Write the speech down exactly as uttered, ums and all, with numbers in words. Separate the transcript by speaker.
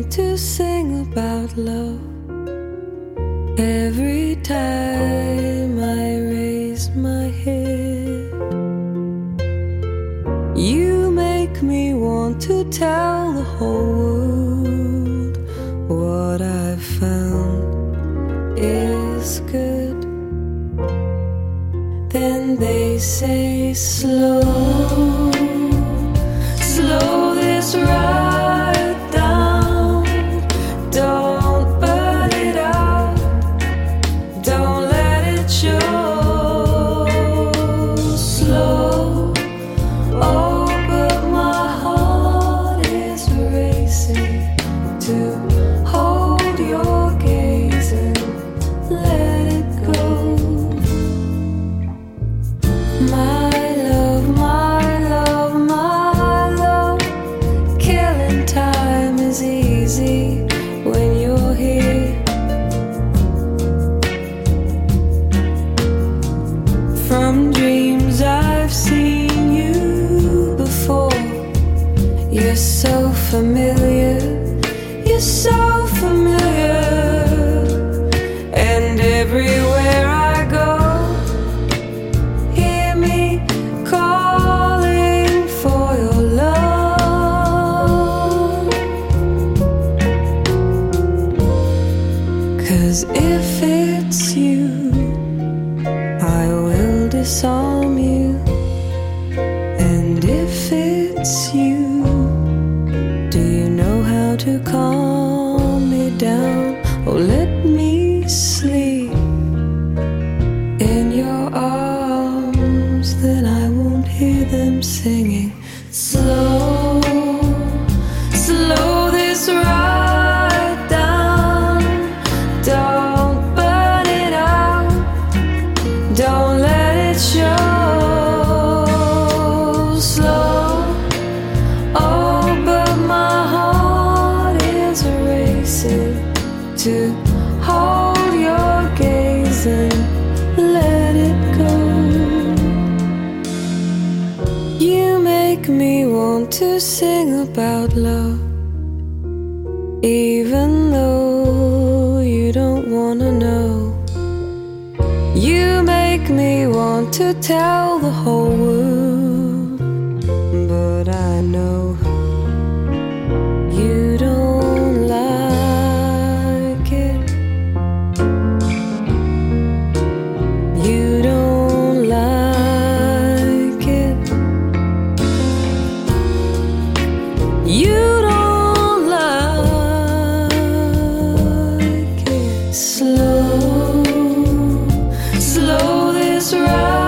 Speaker 1: to sing about love. Every time I raise my head, you make me want to tell the whole world what I've found is good. Then they say, slow, slow this ride down. Don't burn it out, don't let it show. Slow, oh, but my heart is racing to hold your gaze and let it go. My love, my love, my love, killing time is easy when you're here. From dreams I've seen you before. You're so familiar, you're so familiar. And everywhere I go, hear me calling for your love. 'Cause if it's you, I will disarm you. And if it's you, do you know how to calm me down? Oh, let me sleep in your arms, then I won't hear them singing. Slow, slow this ride down. Don't burn it out, don't let it show. Slow, oh, but my heart is racing to hold your gaze and let it go. You make me want to sing about love, even though you don't wanna know. You make me want to tell the whole world, but I know you don't like it. You don't like it. You don't like it. Slow, slow this ride.